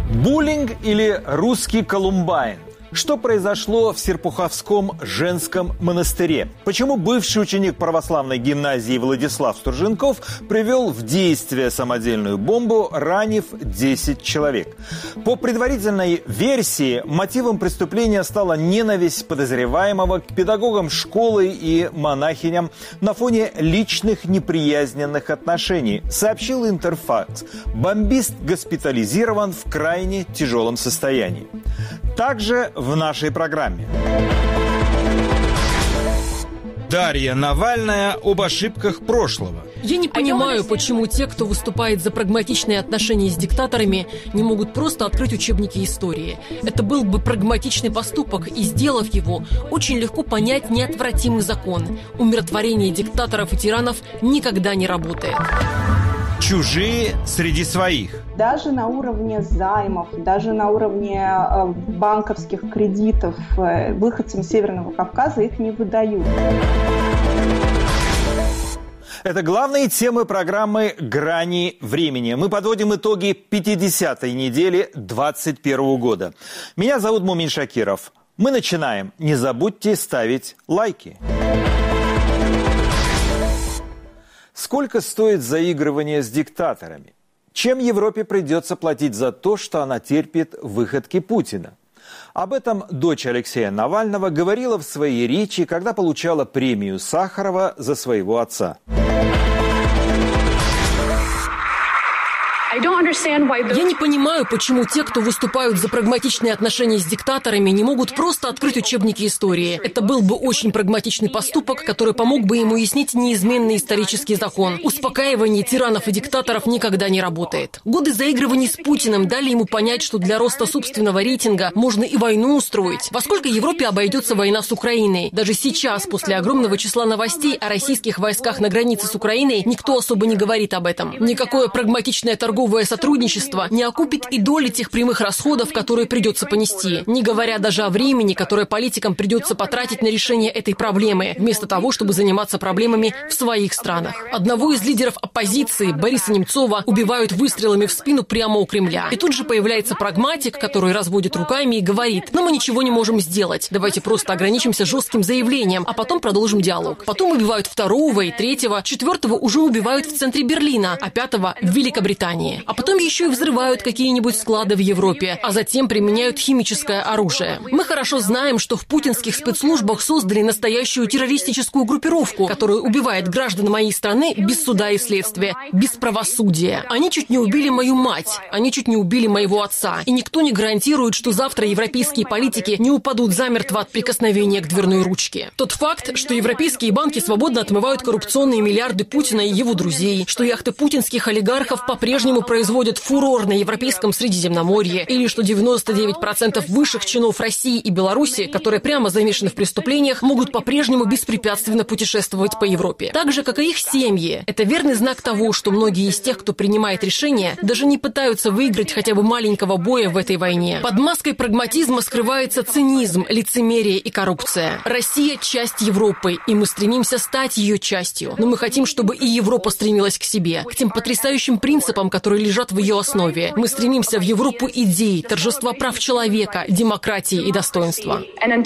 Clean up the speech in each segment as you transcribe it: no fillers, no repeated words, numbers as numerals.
Буллинг или русский Колумбайн? Что произошло в Серпуховском женском монастыре? Почему бывший ученик православной гимназии Владислав Струженков привел в действие самодельную бомбу, ранив 10 человек? По предварительной версии, мотивом преступления стала ненависть подозреваемого к педагогам школы и монахиням на фоне личных неприязненных отношений, сообщил Интерфакс. Бомбист госпитализирован в крайне тяжелом состоянии. Также в нашей программе. Дарья Навальная об ошибках прошлого. Я не понимаю, почему те, кто выступает за прагматичные отношения с диктаторами, не могут просто открыть учебники истории. Это был бы прагматичный поступок, и, сделав его, очень легко понять неотвратимый закон. Умиротворение диктаторов и тиранов никогда не работает. Чужие среди своих. Даже на уровне займов, даже на уровне банковских кредитов выходцам Северного Кавказа их не выдают. Это главные темы программы «Грани времени». Мы подводим итоги 50-й недели 2021 года. Меня зовут Мумин Шакиров. Мы начинаем. Не забудьте ставить лайки. Сколько стоит заигрывание с диктаторами? Чем Европе придется платить за то, что она терпит выходки Путина? Об этом дочь Алексея Навального говорила в своей речи, когда получала премию Сахарова за своего отца. Я не понимаю, почему те, кто выступают за прагматичные отношения с диктаторами, не могут просто открыть учебники истории. Это был бы очень прагматичный поступок, который помог бы им уяснить неизменный исторический закон. Успокаивание тиранов и диктаторов никогда не работает. Годы заигрываний с Путиным дали ему понять, что для роста собственного рейтинга можно и войну устроить. Во сколько Европе обойдется война с Украиной? Даже сейчас, после огромного числа новостей о российских войсках на границе с Украиной, никто особо не говорит об этом. Никакое прагматичное торговое сотрудничество не окупит и доли тех прямых расходов, которые придется понести, не говоря даже о времени, которое политикам придется потратить на решение этой проблемы, вместо того, чтобы заниматься проблемами в своих странах. Одного из лидеров оппозиции, Бориса Немцова, убивают выстрелами в спину прямо у Кремля. И тут же появляется прагматик, который разводит руками и говорит: «Но мы ничего не можем сделать. Давайте просто ограничимся жестким заявлением, а потом продолжим диалог». Потом убивают второго и третьего, четвертого уже убивают в центре Берлина, а пятого в Великобритании. А потом еще и взрывают какие-нибудь склады в Европе, а затем применяют химическое оружие. Мы хорошо знаем, что в путинских спецслужбах создали настоящую террористическую группировку, которая убивает граждан моей страны без суда и следствия, без правосудия. Они чуть не убили мою мать, они чуть не убили моего отца. И никто не гарантирует, что завтра европейские политики не упадут замертво от прикосновения к дверной ручке. Тот факт, что европейские банки свободно отмывают коррупционные миллиарды Путина и его друзей, что яхты путинских олигархов по-прежнему производят фурор на европейском Средиземноморье, или что 99% высших чинов России и Беларуси, которые прямо замешаны в преступлениях, могут по-прежнему беспрепятственно путешествовать по Европе. Так же, как и их семьи. Это верный знак того, что многие из тех, кто принимает решения, даже не пытаются выиграть хотя бы маленького боя в этой войне. Под маской прагматизма скрывается цинизм, лицемерие и коррупция. Россия – часть Европы, и мы стремимся стать ее частью. Но мы хотим, чтобы и Европа стремилась к себе, к тем потрясающим принципам, которые лежат в ее основе. Мы стремимся в Европу идей, торжества прав человека, демократии и достоинства.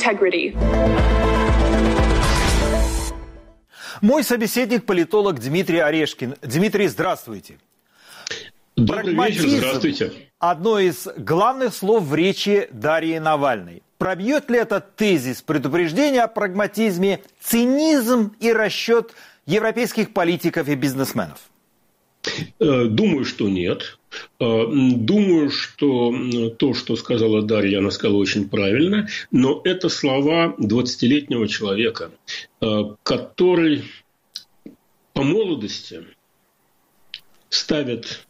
Мой собеседник – политолог Дмитрий Орешкин. Дмитрий, здравствуйте. Добрый вечер, здравствуйте. Одно из главных слов в речи Дарьи Навальной. Пробьет ли этот тезис предупреждения о прагматизме цинизм и расчет европейских политиков и бизнесменов? Думаю, что нет. Думаю, что то, что сказала Дарья, она сказала очень правильно. Но это слова 20-летнего человека, который по молодости ставит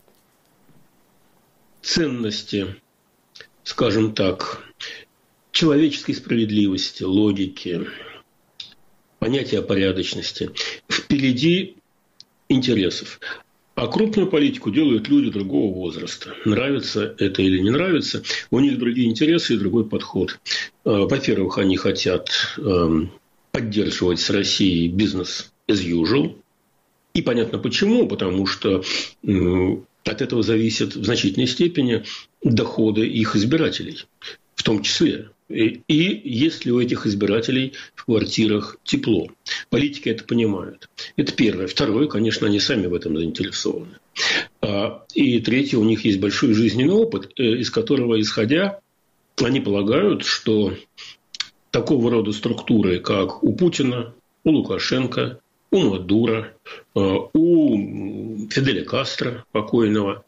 ценности, скажем так, человеческой справедливости, логики, понятия порядочности впереди интересов. А крупную политику делают люди другого возраста. Нравится это или не нравится, у них другие интересы и другой подход. Во-первых, они хотят поддерживать с Россией бизнес as usual. И понятно почему, потому что От этого зависят в значительной степени доходы их избирателей, в том числе. И есть ли у этих избирателей в квартирах тепло. Политики это понимают. Это первое. Второе, конечно, они сами в этом заинтересованы. И третье, у них есть большой жизненный опыт, из которого, исходя, они полагают, что такого рода структуры, как у Путина, у Лукашенко, у Мадуро, у Фиделя Кастро покойного,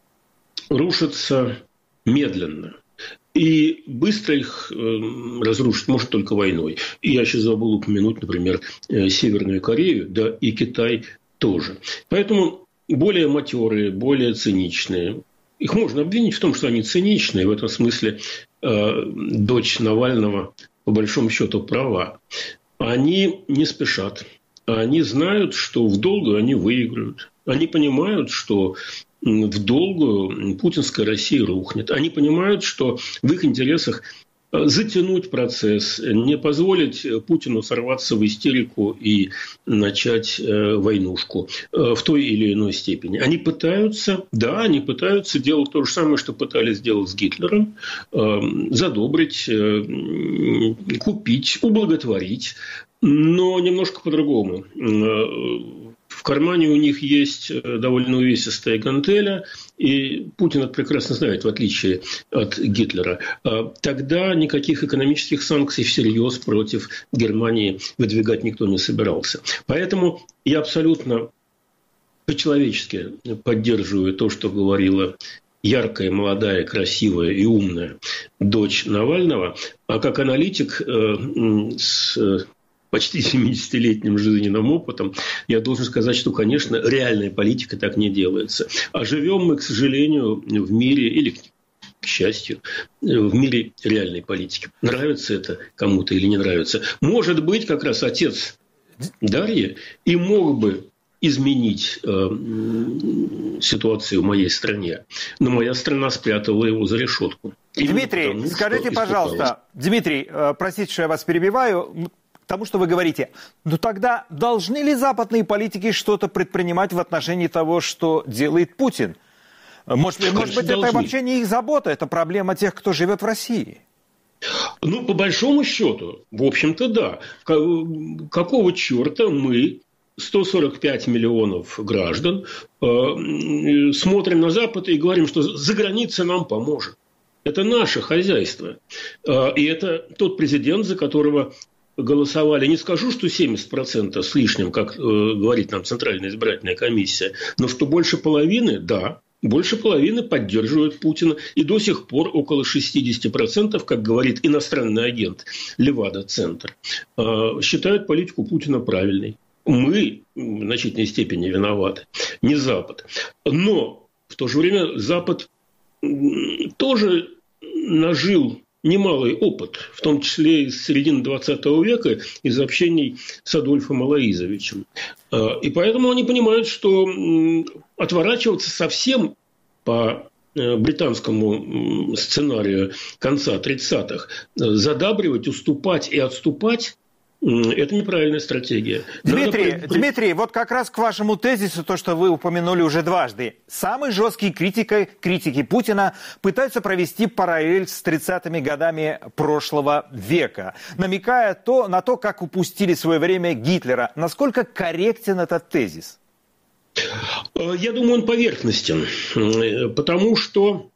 рушатся медленно. И быстро их разрушить может только войной. И я сейчас забыл упомянуть, например, Северную Корею, да и Китай тоже. Поэтому более матерые, более циничные. Их можно обвинить в том, что они циничные. В этом смысле дочь Навального по большому счету права. Они не спешат. Они знают, что в долгую они выиграют. Они понимают, что в долгую путинская Россия рухнет. Они понимают, что в их интересах затянуть процесс, не позволить Путину сорваться в истерику и начать войнушку в той или иной степени. Они пытаются делать то же самое, что пытались сделать с Гитлером, задобрить, купить, ублаготворить, но немножко по-другому. В кармане у них есть довольно увесистая гантеля, и Путин это прекрасно знает, в отличие от Гитлера. Тогда никаких экономических санкций всерьез против Германии выдвигать никто не собирался. Поэтому я абсолютно по-человечески поддерживаю то, что говорила яркая, молодая, красивая и умная дочь Навального. А как аналитик с почти 70-летним жизненным опытом, я должен сказать, что, конечно, реальная политика так не делается. А живем мы, к сожалению, в мире, или к счастью, в мире реальной политики. Нравится это кому-то или не нравится. Может быть, как раз отец Дарьи и мог бы изменить ситуацию в моей стране. Но моя страна спрятала его за решетку. Дмитрий, скажите, пожалуйста, Дмитрий, простите, что я вас перебиваю, тому, что вы говорите, но тогда должны ли западные политики что-то предпринимать в отношении того, что делает Путин? Может быть, это вообще не их забота, это проблема тех, кто живет в России? Ну, по большому счету, в общем-то, да. Какого черта мы, 145 миллионов граждан, смотрим на Запад и говорим, что за границей нам поможет. Это наше хозяйство. И это тот президент, за которого голосовали, не скажу, что 70% с лишним, как говорит нам Центральная избирательная комиссия, но что больше половины, да, больше половины поддерживают Путина. И до сих пор около 60%, как говорит иностранный агент Левада-центр, считают политику Путина правильной. Мы в значительной степени виноваты, не Запад. Но в то же время Запад тоже нажил немалый опыт, в том числе из середины 20 века, из общений с Адольфом Алоизовичем. И поэтому они понимают, что отворачиваться совсем по британскому сценарию конца 30-х, задабривать, уступать и отступать – это неправильная стратегия. Дмитрий, вот как раз к вашему тезису, то, что вы упомянули уже дважды. Самые жесткие критики Путина пытаются провести параллель с 30-ми годами прошлого века, намекая на то, как упустили в свое время Гитлера. Насколько корректен этот тезис? Я думаю, он поверхностен, потому что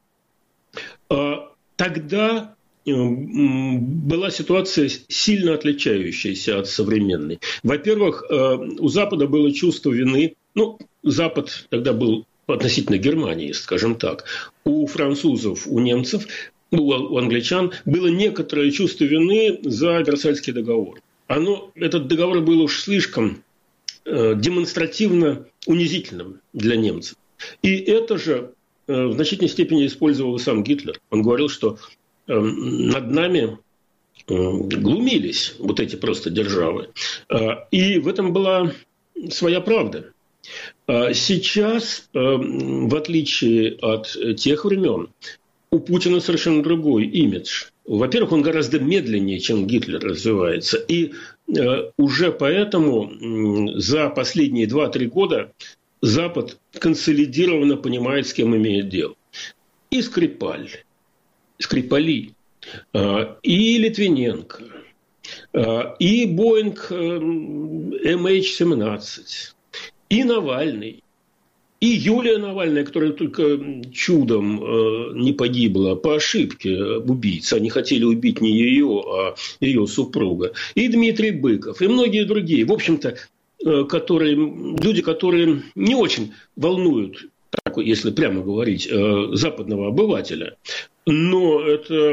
тогда была ситуация сильно отличающаяся от современной. Во-первых, у Запада было чувство вины. Ну, Запад тогда был относительно Германии, скажем так. У французов, у немцев, у англичан было некоторое чувство вины за Версальский договор. Этот договор был уж слишком демонстративно унизительным для немцев. И это же в значительной степени использовал и сам Гитлер. Он говорил, что над нами глумились вот эти просто державы. И в этом была своя правда. Сейчас, в отличие от тех времен, у Путина совершенно другой имидж. Во-первых, он гораздо медленнее, чем Гитлер, развивается. И уже поэтому за последние 2-3 года Запад консолидированно понимает, с кем имеет дело. И Скрипаль, Скрипали, и Литвиненко, и Боинг MH17, и Навальный, и Юлия Навальная, которая только чудом не погибла по ошибке убийц. Они хотели убить не ее, а ее супруга. И Дмитрий Быков, и многие другие. В общем-то, люди, которые не очень волнуют, так, если прямо говорить, западного обывателя. Но это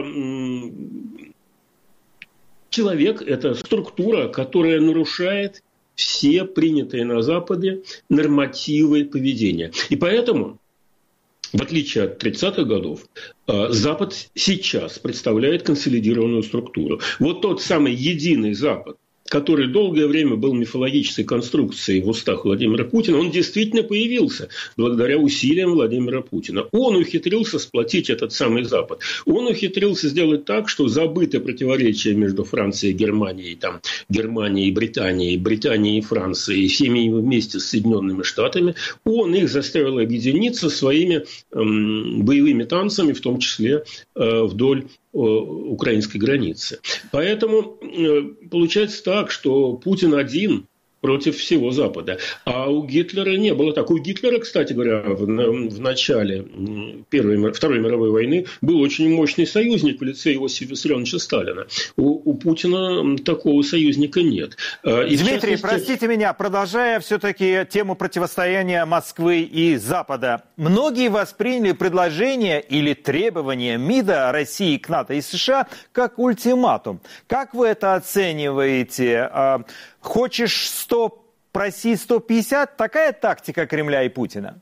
человек, это структура, которая нарушает все принятые на Западе нормативы поведения. И поэтому, в отличие от 30-х годов, Запад сейчас представляет консолидированную структуру. Вот тот самый единый Запад, который долгое время был мифологической конструкцией в устах Владимира Путина, он действительно появился благодаря усилиям Владимира Путина. Он ухитрился сплотить этот самый Запад. Он ухитрился сделать так, что забыты противоречия между Францией и Германией, там, Германией и Британией, Британией и Францией, всеми вместе с Соединенными Штатами. Он их заставил объединиться своими боевыми танцами, в том числе вдоль украинской границы. Поэтому получается так, что Путин один против всего Запада. А у Гитлера не было так. У Гитлера, кстати говоря, в начале Второй мировой войны был очень мощный союзник в лице Иосифа Виссарионовича Сталина. У Путина такого союзника нет. Дмитрий, простите меня, продолжая все-таки тему противостояния Москвы и Запада. Многие восприняли предложение или требование МИДа России к НАТО и США как ультиматум. Как вы это оцениваете? Хочешь 100, проси 150? Такая тактика Кремля и Путина?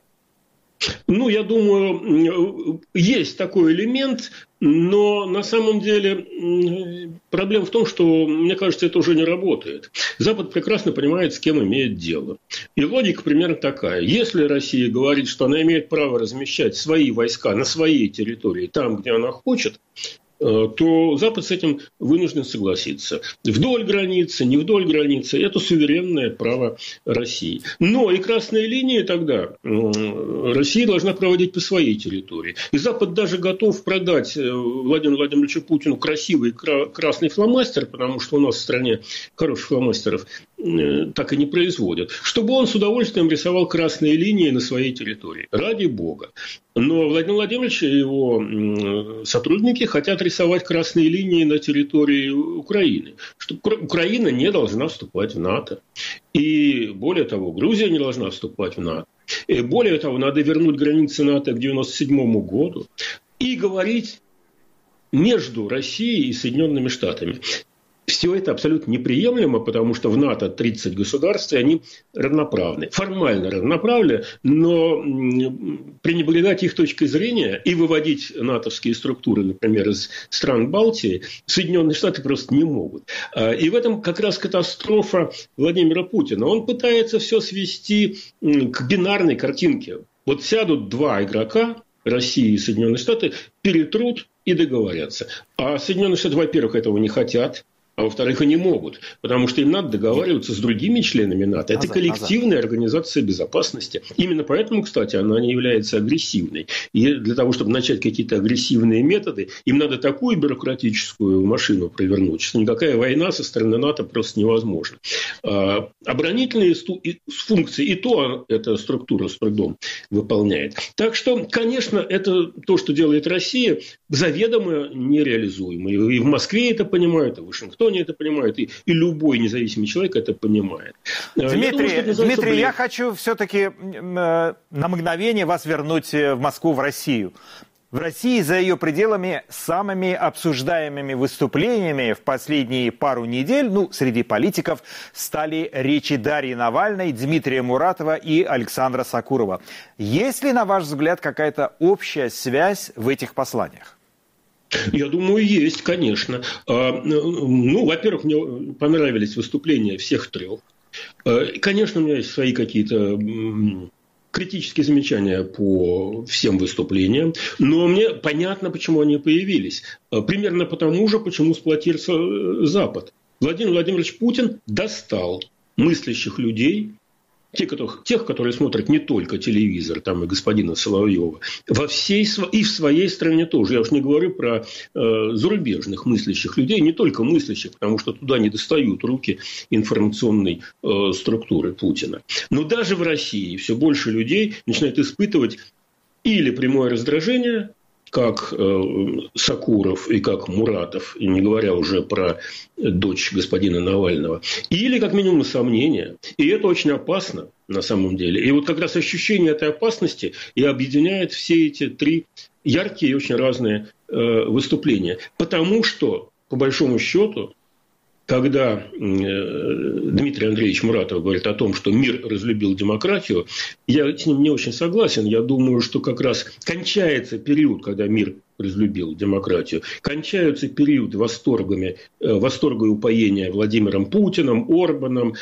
Ну, я думаю, есть такой элемент, но на самом деле проблема в том, что, мне кажется, это уже не работает. Запад прекрасно понимает, с кем имеет дело. И логика примерно такая. Если Россия говорит, что она имеет право размещать свои войска на своей территории, там, где она хочет, то Запад с этим вынужден согласиться. Вдоль границы, не вдоль границы – это суверенное право России. Но и красные линии тогда Россия должна проводить по своей территории. И Запад даже готов продать Владимиру Владимировичу Путину красивый красный фломастер, потому что у нас в стране хороших фломастеров так и не производят, чтобы он с удовольствием рисовал красные линии на своей территории. Ради бога. Но Владимир Владимирович и его сотрудники хотят рисовать красные линии на территории Украины. Что Украина не должна вступать в НАТО. И более того, Грузия не должна вступать в НАТО. И более того, надо вернуть границы НАТО к 1997 году и говорить между Россией и Соединенными Штатами. Все это абсолютно неприемлемо, потому что в НАТО 30 государств, и они равноправны. Формально равноправны, но пренебрегать их точкой зрения и выводить натовские структуры, например, из стран Балтии, Соединенные Штаты просто не могут. И в этом как раз катастрофа Владимира Путина. Он пытается все свести к бинарной картинке. Вот сядут два игрока, Россия и Соединенные Штаты, перетрут и договорятся. А Соединенные Штаты, во-первых, этого не хотят. А во-вторых, они могут, потому что им надо договариваться с другими членами НАТО. Это коллективная организация безопасности. Именно поэтому, кстати, она не является агрессивной. И для того, чтобы начать какие-то агрессивные методы, им надо такую бюрократическую машину провернуть, что никакая война со стороны НАТО просто невозможна. Оборонительные функции и то эта структура с трудом выполняет. Так что, конечно, это то, что делает Россия, заведомо нереализуемо. И в Москве это понимают, и в Вашингтоне это понимают, и любой независимый человек это понимает. Дмитрий, я хочу все-таки на мгновение вас вернуть в Москву, в Россию. В России за ее пределами самыми обсуждаемыми выступлениями в последние пару недель, среди политиков, стали речи Дарьи Навальной, Дмитрия Муратова и Александра Сакурова. Есть ли, на ваш взгляд, какая-то общая связь в этих посланиях? Я думаю, есть, конечно. Во-первых, мне понравились выступления всех трех. Конечно, у меня есть свои какие-то критические замечания по всем выступлениям, но мне понятно, почему они появились. Примерно потому же, почему сплотился Запад. Владимир Владимирович Путин достал мыслящих людей тех, которые смотрят не только телевизор, там и господина Соловьева, и в своей стране тоже. Я уж не говорю про зарубежных мыслящих людей, не только мыслящих, потому что туда не достают руки информационной структуры Путина. Но даже в России все больше людей начинают испытывать или прямое раздражение, как Сакуров и как Муратов, и не говоря уже про дочь господина Навального, или как минимум сомнения. И это очень опасно на самом деле. И вот как раз ощущение этой опасности и объединяет все эти три яркие и очень разные выступления. Потому что, по большому счету, когда Дмитрий Андреевич Муратов говорит о том, что мир разлюбил демократию, я с ним не очень согласен. Я думаю, что как раз кончается период, когда мир разлюбил демократию, кончаются периоды восторга и упоения Владимиром Путиным, Орбаном,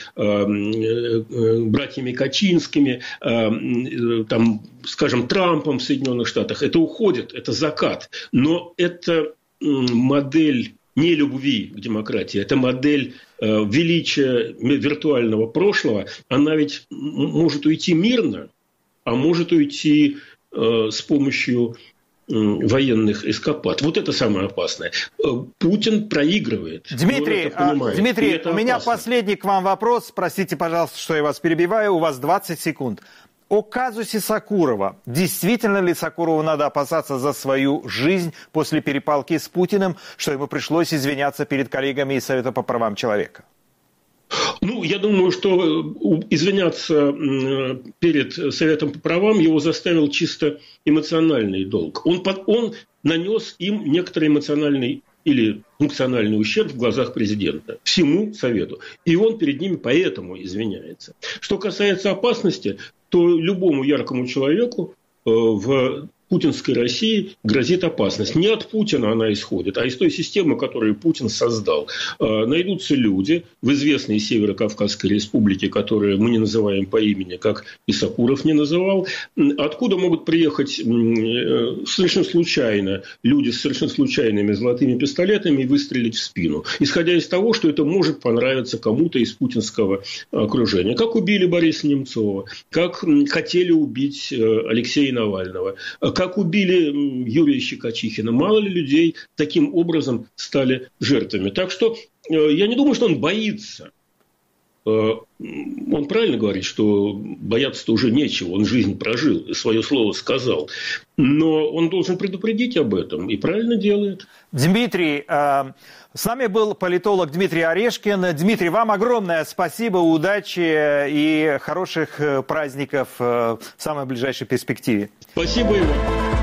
братьями Качинскими, там, скажем, Трампом в Соединенных Штатах. Это уходит, это закат. Но это модель не любви к демократии, это модель величия виртуального прошлого, она ведь может уйти мирно, а может уйти с помощью военных эскапад. Вот это самое опасное. Путин проигрывает. Дмитрий, у меня последний к вам вопрос. Простите, пожалуйста, что я вас перебиваю. У вас 20 секунд. О казусе Сакурова. Действительно ли Сакурову надо опасаться за свою жизнь после перепалки с Путиным, что ему пришлось извиняться перед коллегами из Совета по правам человека? Ну, я думаю, что извиняться перед Советом по правам его заставил чисто эмоциональный долг. Он нанес им некоторый эмоциональный или функциональный ущерб в глазах президента, всему Совету. И он перед ними поэтому извиняется. Что касается опасности, то любому яркому человеку в путинской России грозит опасность. Не от Путина она исходит, а из той системы, которую Путин создал. Найдутся люди в известной Северо-Кавказской республике, которые мы не называем по имени, как и Сакуров не называл, откуда могут приехать совершенно случайно люди с совершенно случайными золотыми пистолетами и выстрелить в спину, исходя из того, что это может понравиться кому-то из путинского окружения. Как убили Бориса Немцова, как хотели убить Алексея Навального, как убили Юрия Щекочихина. Мало ли людей таким образом стали жертвами. Так что я не думаю, что он боится. Он правильно говорит, что бояться-то уже нечего. Он жизнь прожил и свое слово сказал. Но он должен предупредить об этом. И правильно делает. Дмитрий, с нами был политолог Дмитрий Орешкин. Дмитрий, вам огромное спасибо, удачи и хороших праздников в самой ближайшей перспективе. Спасибо, Иван.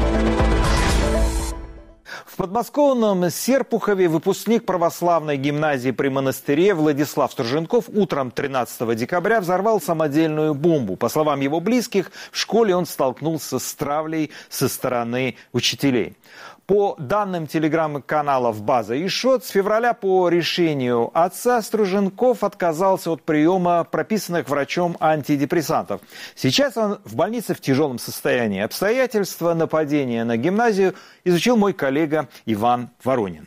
В подмосковном Серпухове выпускник православной гимназии при монастыре Владислав Струженков утром 13 декабря взорвал самодельную бомбу. По словам его близких, в школе он столкнулся с травлей со стороны учителей. По данным телеграм-каналов «База» и «Шот», с февраля по решению отца Струженков отказался от приема прописанных врачом антидепрессантов. Сейчас он в больнице в тяжелом состоянии. Обстоятельства нападения на гимназию изучил мой коллега Иван Воронин.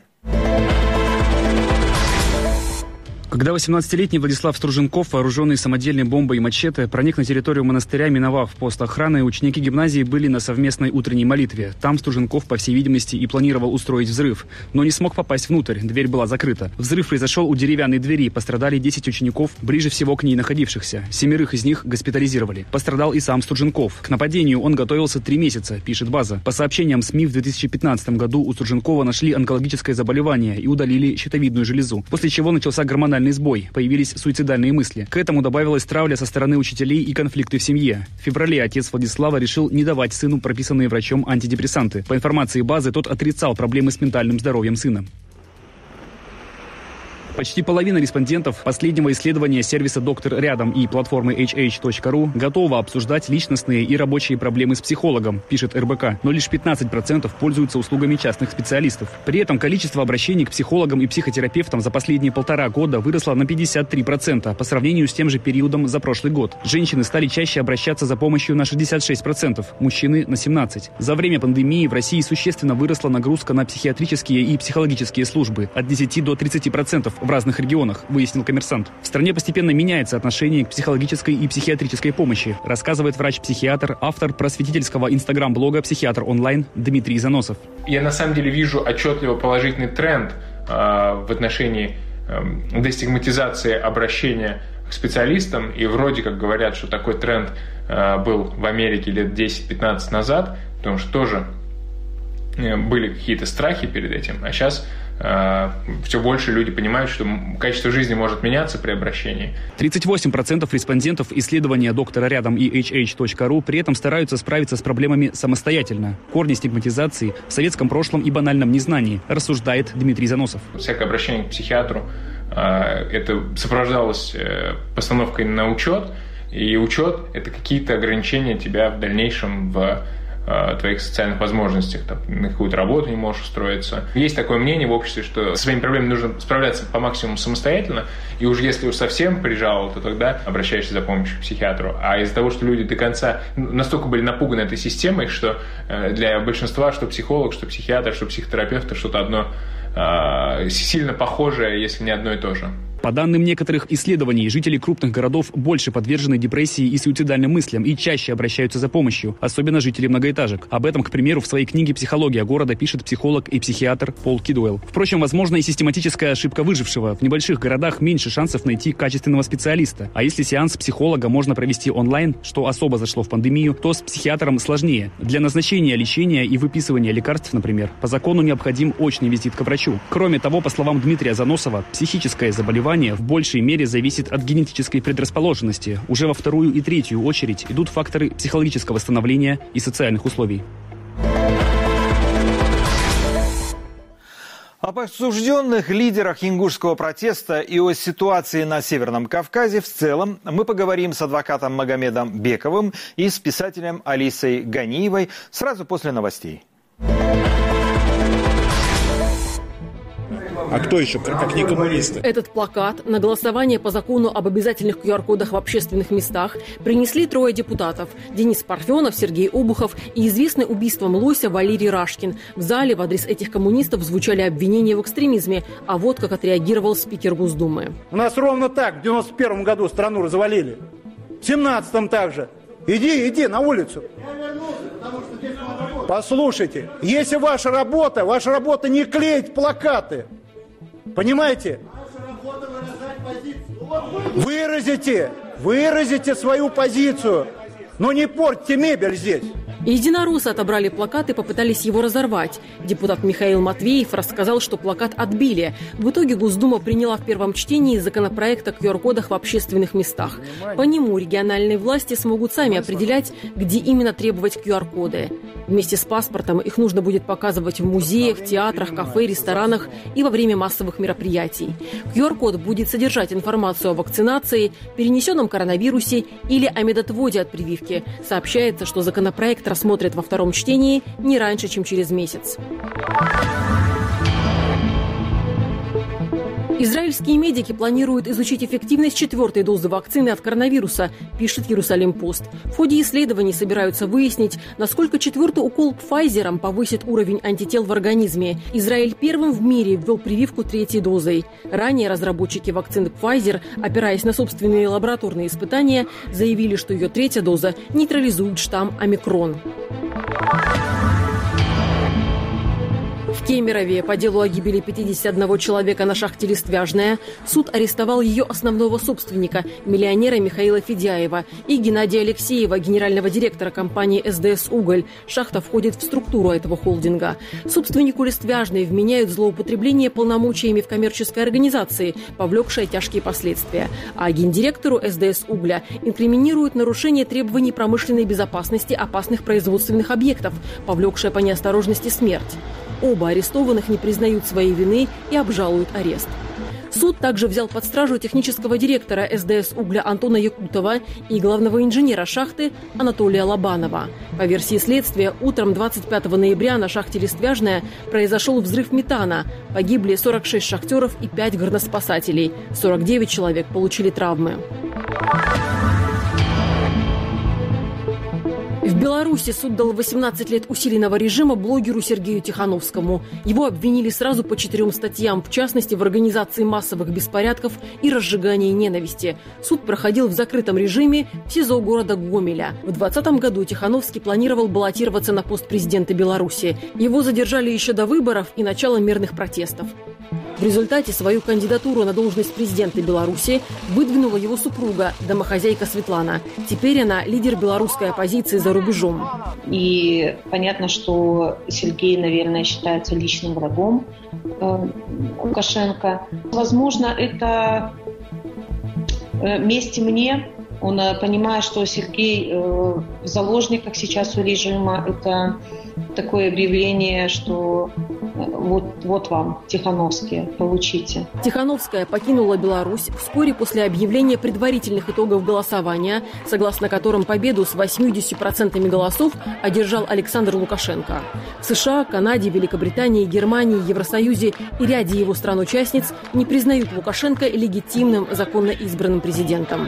Когда 18-летний Владислав Струженков, вооруженный самодельной бомбой и мачете, проник на территорию монастыря, миновав пост охраны, ученики гимназии были на совместной утренней молитве. Там Струженков, по всей видимости, и планировал устроить взрыв, но не смог попасть внутрь, дверь была закрыта. Взрыв произошел у деревянной двери, пострадали 10 учеников, ближе всего к ней находившихся. 7 из них госпитализировали. Пострадал и сам Струженков. К нападению он готовился 3 месяца, пишет «База». По сообщениям СМИ, в 2015 году у Струженкова нашли онкологическое заболевание и удалили щитовидную железу, после чего начался гормональный сбой, появились суицидальные мысли. К этому добавилась травля со стороны учителей и конфликты в семье. В феврале отец Владислава решил не давать сыну прописанные врачом антидепрессанты. По информации «Базы», тот отрицал проблемы с ментальным здоровьем сына. Почти половина респондентов последнего исследования сервиса «Доктор рядом» и платформы hh.ru готова обсуждать личностные и рабочие проблемы с психологом, пишет РБК, но лишь 15% пользуются услугами частных специалистов. При этом количество обращений к психологам и психотерапевтам за последние 1,5 года выросло на 53% по сравнению с тем же периодом за прошлый год. Женщины стали чаще обращаться за помощью на 66%, мужчины на 17%. За время пандемии в России существенно выросла нагрузка на психиатрические и психологические службы от 10 до 30%. в разных регионах, выяснил «Коммерсант». В стране постепенно меняется отношение к психологической и психиатрической помощи, рассказывает врач-психиатр, автор просветительского инстаграм-блога «Психиатр онлайн» Дмитрий Заносов. Я на самом деле вижу отчетливо положительный тренд в отношении дестигматизации обращения к специалистам. И вроде как говорят, что такой тренд был в Америке лет 10-15 назад, потому что тоже были какие-то страхи перед этим. А сейчас все больше люди понимают, что качество жизни может меняться при обращении. 38% респондентов исследования доктора рядом и hh.ru при этом стараются справиться с проблемами самостоятельно. Корни стигматизации в советском прошлом и банальном незнании, рассуждает Дмитрий Заносов. Всякое обращение к психиатру это сопровождалось постановкой на учет, и учет – это какие-то ограничения тебя в дальнейшем в твоих социальных возможностях, там, на какую-то работу не можешь устроиться. Есть такое мнение в обществе, что со своими проблемами нужно справляться по максимуму самостоятельно, и уж если уж совсем прижало, то тогда обращаешься за помощью к психиатру. А из-за того, что люди до конца настолько были напуганы этой системой, что для большинства, что психолог, что психиатр, что психотерапевт, что-то одно сильно похожее, если не одно и то же. По данным некоторых исследований, жители крупных городов больше подвержены депрессии и суицидальным мыслям и чаще обращаются за помощью, особенно жители многоэтажек. Об этом, к примеру, в своей книге «Психология города» пишет психолог и психиатр Пол Кидуэлл. Впрочем, возможно и систематическая ошибка выжившего. В небольших городах меньше шансов найти качественного специалиста. А если сеанс психолога можно провести онлайн, что особо зашло в пандемию, то с психиатром сложнее. Для назначения лечения и выписывания лекарств, например, по закону необходим очный визит к врачу. Кроме того, по словам Дмитрия Заносова, психическое заболевание в большей мере зависит от генетической предрасположенности. Уже во вторую и третью очередь идут факторы психологического становления и социальных условий. Об осужденных лидерах ингушского протеста и о ситуации на Северном Кавказе в целом мы поговорим с адвокатом Магомедом Бековым и с писателем Алисой Ганиевой сразу после новостей. А кто еще, как не коммунисты? Этот плакат на голосование по закону об обязательных QR-кодах в общественных местах принесли 3 депутатов. Денис Парфенов, Сергей Обухов и известный убийством лося Валерий Рашкин. В зале в адрес этих коммунистов звучали обвинения в экстремизме. А вот как отреагировал спикер Госдумы. У нас ровно так в 91 году страну развалили. В 17-м также. Иди на улицу. Послушайте, если ваша работа не клеить плакаты. Понимаете? Выразите свою позицию, но не портите мебель здесь. Единороссы отобрали плакат и попытались его разорвать. Депутат Михаил Матвеев рассказал, что плакат отбили. В итоге Госдума приняла в первом чтении законопроект о QR-кодах в общественных местах. По нему региональные власти смогут сами определять, где именно требовать QR-коды. Вместе с паспортом их нужно будет показывать в музеях, театрах, кафе, ресторанах и во время массовых мероприятий. QR-код будет содержать информацию о вакцинации, перенесенном коронавирусе или о медотводе от прививки. Сообщается, что законопроект рассмотрят во втором чтении не раньше, чем через месяц. Израильские медики планируют изучить эффективность 4-й дозы вакцины от коронавируса, пишет Иерусалим-Пост. В ходе исследований собираются выяснить, насколько 4-й укол Pfizer повысит уровень антител в организме. Израиль первым в мире ввел прививку 3-й дозой. Ранее разработчики вакцины Pfizer, опираясь на собственные лабораторные испытания, заявили, что ее 3-я доза нейтрализует штамм омикрон. В Кемерове по делу о гибели 51 человека на шахте «Листвяжная» суд арестовал ее основного собственника, миллионера Михаила Федяева, и Геннадия Алексеева, генерального директора компании «СДС Уголь». Шахта входит в структуру этого холдинга. Собственнику «Листвяжной» вменяют злоупотребление полномочиями в коммерческой организации, повлекшее тяжкие последствия. А гендиректору СДС Угля инкриминируют нарушение требований промышленной безопасности опасных производственных объектов, повлекшее по неосторожности смерть. Оба арестованных не признают своей вины и обжалуют арест. Суд также взял под стражу технического директора СДС Угля Антона Якутова и главного инженера шахты Анатолия Лобанова. По версии следствия, утром 25 ноября на шахте «Листвяжная» произошел взрыв метана. Погибли 46 шахтеров и 5 горноспасателей. 49 человек получили травмы. В В Беларуси суд дал 18 лет усиленного режима блогеру Сергею Тихановскому. Его обвинили сразу по 4 статьям, в частности, в организации массовых беспорядков и разжигании ненависти. Суд проходил в закрытом режиме в СИЗО города Гомеля. В 2020 году Тихановский планировал баллотироваться на пост президента Беларуси. Его задержали еще до выборов и начала мирных протестов. В результате свою кандидатуру на должность президента Беларуси выдвинула его супруга, домохозяйка Светлана. Теперь она лидер белорусской оппозиции за рубежом. И понятно, что Сергей, наверное, считается личным врагом Лукашенко. Возможно, это месть мне. Он понимает, что Сергей в заложниках сейчас у режима. Это такое объявление, что вот вам, Тихановские, получите. Тихановская покинула Беларусь вскоре после объявления предварительных итогов голосования, согласно которым победу с 80% голосов одержал Александр Лукашенко. В США, Канаде, Великобритании, Германии, Евросоюзе и ряде его стран-участниц не признают Лукашенко легитимным, законно избранным президентом.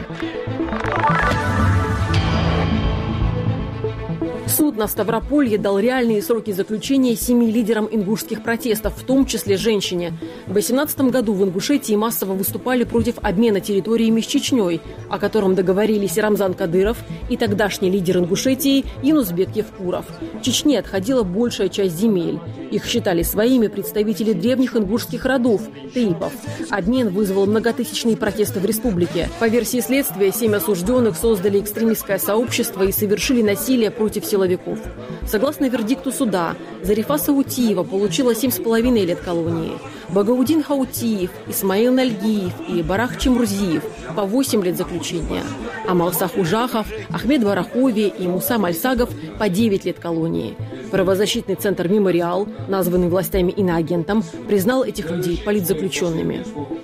Суд на Ставрополье дал реальные сроки заключения 7 лидерам ингушских протестов, в том числе женщине. В 2018 году в Ингушетии массово выступали против обмена территориями с Чечней, о котором договорились Рамзан Кадыров и тогдашний лидер Ингушетии Юнусбек Евкуров. Чечне отходила большая часть земель. Их считали своими представители древних ингушских родов – тейпов. Обмен вызвал многотысячные протесты в республике. По версии следствия, 7 осужденных создали экстремистское сообщество и совершили насилие против силовиков. Согласно вердикту суда, Зарифа Саутиева получила 7,5 лет колонии, Багаудин Хаутиев, Исмаил Нальгиев и Барах Чемурзиев по 8 лет заключения, а Малсах Ужахов, Ахмед Барахови и Муса Мальсагов по 9 лет колонии. Правозащитный центр «Мемориал», названный властями иноагентом, признал этих людей политзаключенными.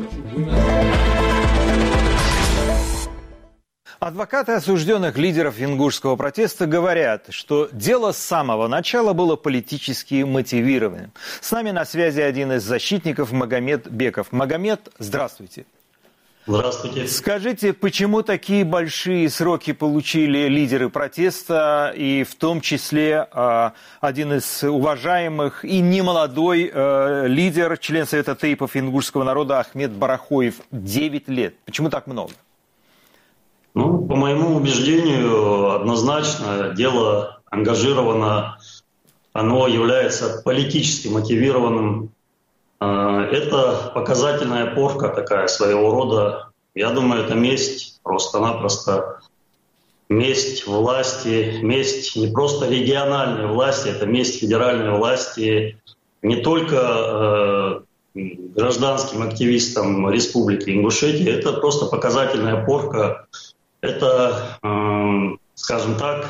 Адвокаты осужденных лидеров ингушского протеста говорят, что дело с самого начала было политически мотивированным. С нами на связи один из защитников Магомед Беков. Магомед, здравствуйте. Здравствуйте. Скажите, почему такие большие сроки получили лидеры протеста, и в том числе один из уважаемых и немолодой лидер, член Совета тейпов ингушского народа Ахмед Барахоев, 9 лет? Почему так много? Ну, по моему убеждению, однозначно дело ангажировано, оно является политически мотивированным. Это показательная порка такая своего рода. Я думаю, это месть просто-напросто. Месть власти, месть не просто региональной власти, это месть федеральной власти не только гражданским активистам Республики Ингушетия. Это просто показательная порка. Это, скажем так,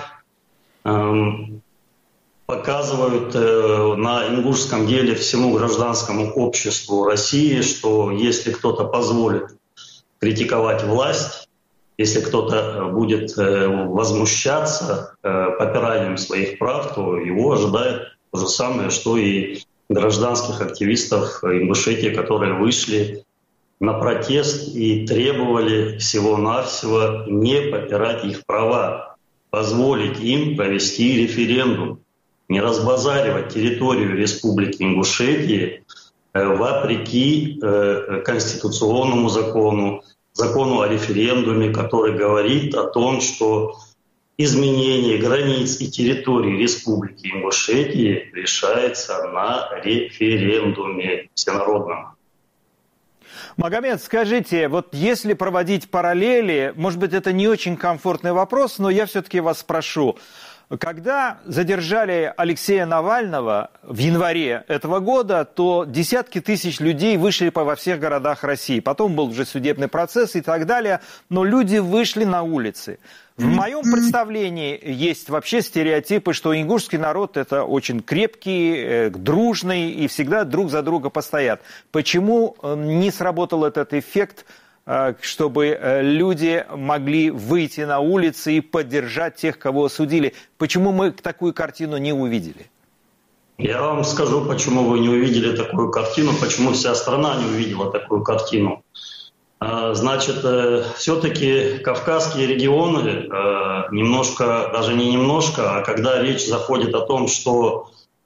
показывают на ингушском деле всему гражданскому обществу России, что если кто-то позволит критиковать власть, если кто-то будет возмущаться попиранием своих прав, то его ожидает то же самое, что и гражданских активистов Ингушетии, которые вышли на протест и требовали всего-навсего не попирать их права, позволить им провести референдум, не разбазаривать территорию Республики Ингушетии вопреки конституционному закону, закону о референдуме, который говорит о том, что изменение границ и территории Республики Ингушетии решается на референдуме всенародном. Магомед, скажите, вот если проводить параллели, может быть, это не очень комфортный вопрос, но я все-таки вас спрошу. Когда задержали Алексея Навального в январе этого года, то десятки тысяч людей вышли во всех городах России. Потом был уже судебный процесс и так далее, но люди вышли на улицы. В моем представлении есть вообще стереотипы, что ингушский народ – это очень крепкий, дружный и всегда друг за друга постоят. Почему не сработал этот эффект, чтобы люди могли выйти на улицы и поддержать тех, кого осудили? Почему мы такую картину не увидели? Я вам скажу, почему вы не увидели такую картину, почему вся страна не увидела такую картину. Значит, все-таки кавказские регионы немножко, даже не немножко, а когда речь заходит о том, что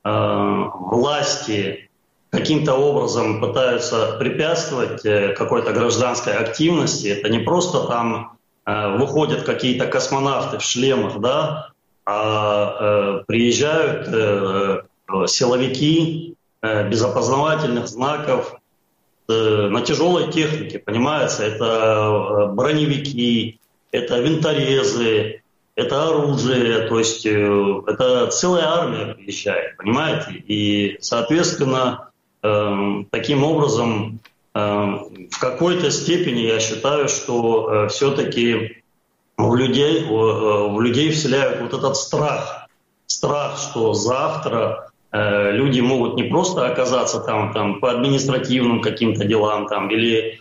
власти каким-то образом пытаются препятствовать какой-то гражданской активности, это не просто там выходят какие-то космонавты в шлемах, да, а приезжают силовики без опознавательных знаков, на тяжелой технике, понимаете, это броневики, это винторезы, это оружие, то есть это целая армия приезжает, понимаете, и, соответственно, таким образом, в какой-то степени я считаю, что все-таки в людей вселяют вот этот страх, что завтра люди могут не просто оказаться там по административным каким-то делам там, или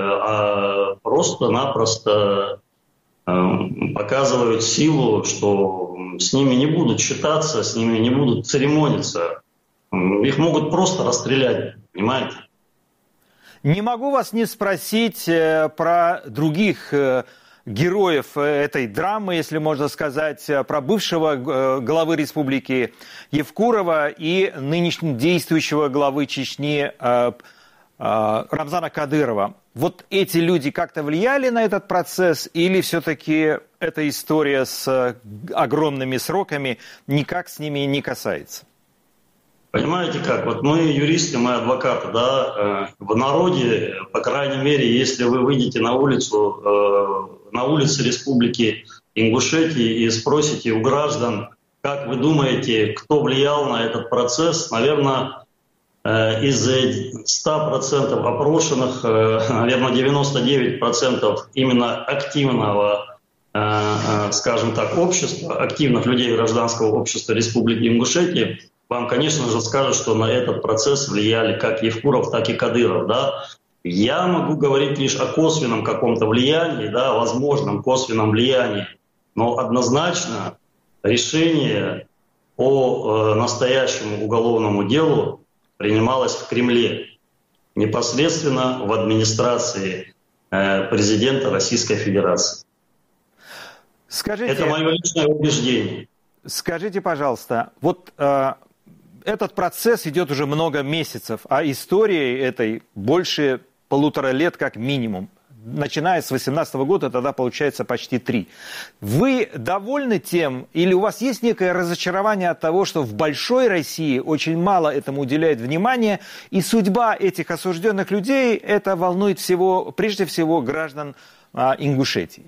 просто-напросто показывают силу, что с ними не будут считаться, с ними не будут церемониться. Их могут просто расстрелять, понимаете? Не могу вас не спросить про других героев этой драмы, если можно сказать, про бывшего главы республики Евкурова и нынешнего действующего главы Чечни Рамзана Кадырова. Вот эти люди как-то влияли на этот процесс или все-таки эта история с огромными сроками никак с ними не касается? Понимаете как, вот мы юристы, мы адвокаты, да, в народе, по крайней мере, если вы выйдете на улицы Республики Ингушетия и спросите у граждан, как вы думаете, кто влиял на этот процесс, наверное, из 100% опрошенных, наверное, 99% именно активного, скажем так, общества, активных людей гражданского общества Республики Ингушетия, вам, конечно же, скажут, что на этот процесс влияли как Евкуров, так и Кадыров. Да? Я могу говорить лишь о косвенном каком-то влиянии, да, возможном косвенном влиянии, но однозначно решение по настоящему уголовному делу принималось в Кремле, непосредственно в администрации президента Российской Федерации. Скажите, это мое личное убеждение. Скажите, пожалуйста, вот этот процесс идет уже много месяцев, а истории этой больше 1,5 лет как минимум. Начиная с 2018 года, тогда получается почти 3. Вы довольны тем, или у вас есть некое разочарование от того, что в большой России очень мало этому уделяет внимания, и судьба этих осужденных людей, это волнует прежде всего граждан Ингушетии?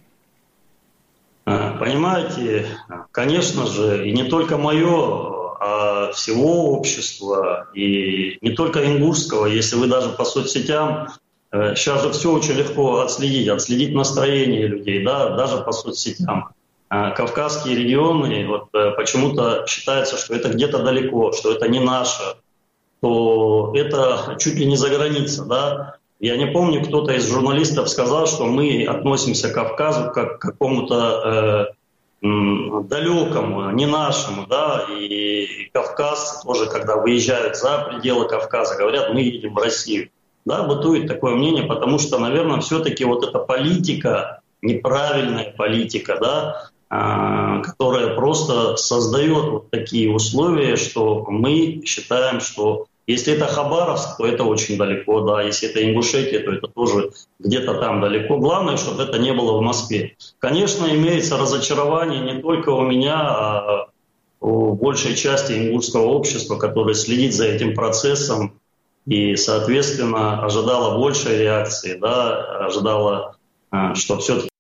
Понимаете, конечно же, и не только мое, а всего общества, и не только ингушского, если вы даже по соцсетям, сейчас же все очень легко отследить настроение людей, да, даже по соцсетям. Кавказские регионы, вот, почему-то считается, что это где-то далеко, что это не наше, то это чуть ли не за границей, да. Я не помню, кто-то из журналистов сказал, что мы относимся к Кавказу как к какому-то далекому, не нашему, да, и кавказцы тоже, когда выезжают за пределы Кавказа, говорят, мы едем в Россию. Да, бытует такое мнение, потому что, наверное, все-таки вот эта политика, неправильная политика, да, которая просто создает вот такие условия, что мы считаем, что если это Хабаровск, то это очень далеко, да, если это Ингушетия, то это тоже где-то там далеко. Главное, чтобы это не было в Москве. Конечно, имеется разочарование не только у меня, а у большей части ингушского общества, которое следит за этим процессом и, соответственно, ожидала большей реакции, да, ожидала, что все-таки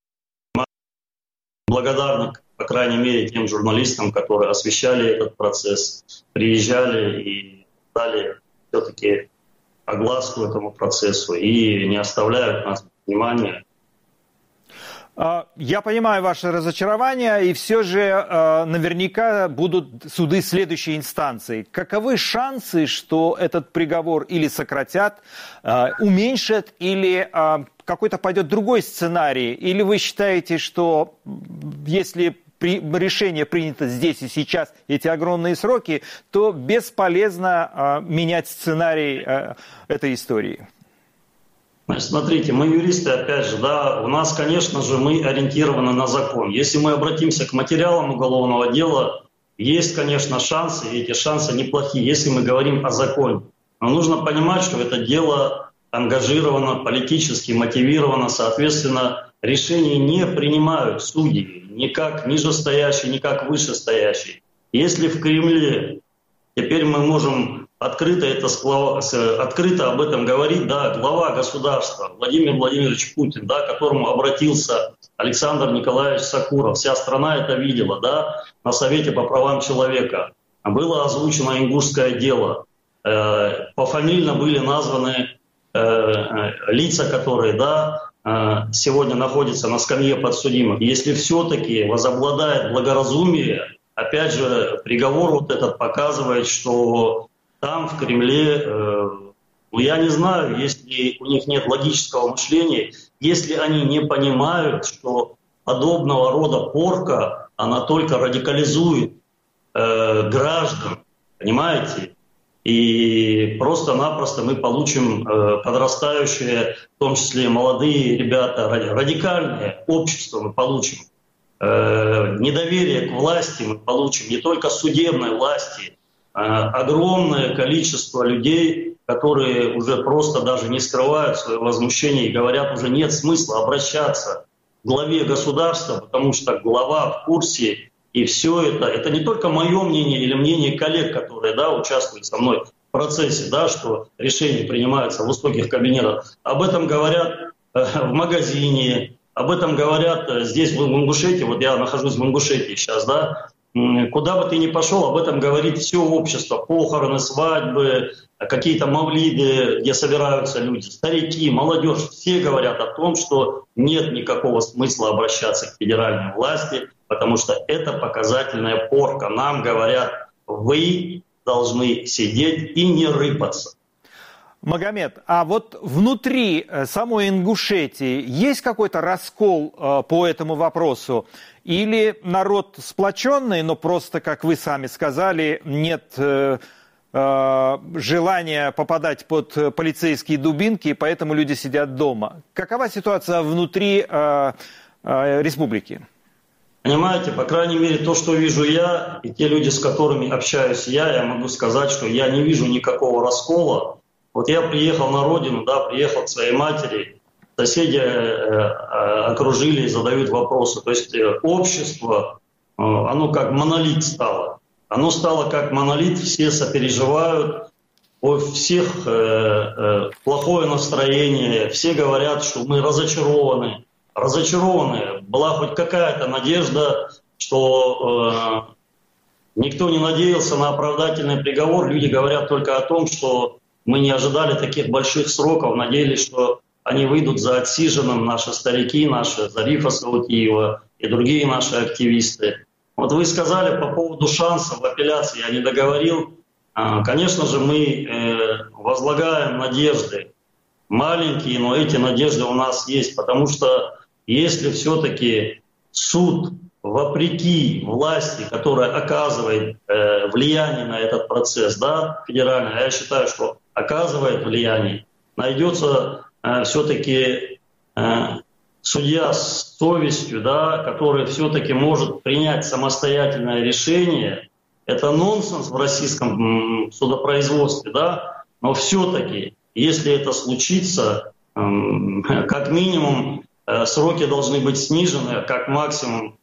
благодарны, по крайней мере, тем журналистам, которые освещали этот процесс, приезжали и дали все-таки огласку этому процессу и не оставляют нас без внимания. Я понимаю ваше разочарование, и все же наверняка будут суды следующей инстанции. Каковы шансы, что этот приговор или сократят, уменьшат, или какой-то пойдет другой сценарий? Или вы считаете, что если решение принято здесь и сейчас, эти огромные сроки, то бесполезно менять сценарий этой истории? Значит, смотрите, мы юристы, опять же, да, у нас, конечно же, мы ориентированы на закон. Если мы обратимся к материалам уголовного дела, есть, конечно, шансы, и эти шансы неплохие, если мы говорим о законе. Но нужно понимать, что это дело ангажировано, политически мотивировано, соответственно, решения не принимают судьи, ни как нижестоящие, ни как вышестоящие. Если в Кремле, теперь мы можем открыто об этом говорить, да, глава государства Владимир Владимирович Путин, да, к которому обратился Александр Николаевич Сакуров, вся страна это видела, да, на Совете по правам человека. Было озвучено ингушское дело, пофамильно были названы лица, которые, да, сегодня находятся на скамье подсудимых. Если все-таки возобладает благоразумие, опять же, приговор вот этот показывает, что там, в Кремле, я не знаю, если у них нет логического мышления, если они не понимают, что подобного рода порка, она только радикализует граждан, понимаете? И просто-напросто мы получим подрастающие, в том числе молодые ребята, радикальное общество мы получим. Недоверие к власти мы получим, не только судебной власти, огромное количество людей, которые уже просто даже не скрывают свое возмущение и говорят, уже нет смысла обращаться к главе государства, потому что глава в курсе, и все это не только мое мнение или мнение коллег, которые, да, участвуют со мной в процессе, да, что решения принимаются в высоких кабинетах. Об этом говорят в магазине, об этом говорят здесь, в Ингушетии, вот я нахожусь в Ингушетии сейчас, да, куда бы ты ни пошел, об этом говорит все общество, похороны, свадьбы, какие-то мавлиды, где собираются люди, старики, молодежь, все говорят о том, что нет никакого смысла обращаться к федеральной власти, потому что это показательная порка. Нам говорят, вы должны сидеть и не рыпаться. Магомед, а вот внутри самой Ингушетии есть какой-то раскол по этому вопросу? Или народ сплоченный, но просто, как вы сами сказали, нет желания попадать под полицейские дубинки, и поэтому люди сидят дома? Какова ситуация внутри республики? Понимаете, по крайней мере, то, что вижу я, и те люди, с которыми общаюсь я могу сказать, что я не вижу никакого раскола. Вот я приехал на родину, да, приехал к своей матери, соседи окружили и задают вопросы. То есть общество, оно как монолит стало. Оно стало как монолит, все сопереживают, у всех плохое настроение, все говорят, что мы разочарованы. Была хоть какая-то надежда, что никто не надеялся на оправдательный приговор. Люди говорят только о том, что мы не ожидали таких больших сроков, надеялись, что они выйдут за отсиженным, наши старики, наши Зарифа Саутиева и другие наши активисты. Вот вы сказали по поводу шансов в апелляции, я не договорил. Конечно же, мы возлагаем надежды, маленькие, но эти надежды у нас есть, потому что если все-таки суд, вопреки власти, которая оказывает влияние на этот процесс, да, федеральный, я считаю, что оказывает влияние, найдется все-таки судья с совестью, да, который все-таки может принять самостоятельное решение. Это нонсенс в российском судопроизводстве, да, но все-таки, если это случится, как минимум сроки должны быть снижены, как максимум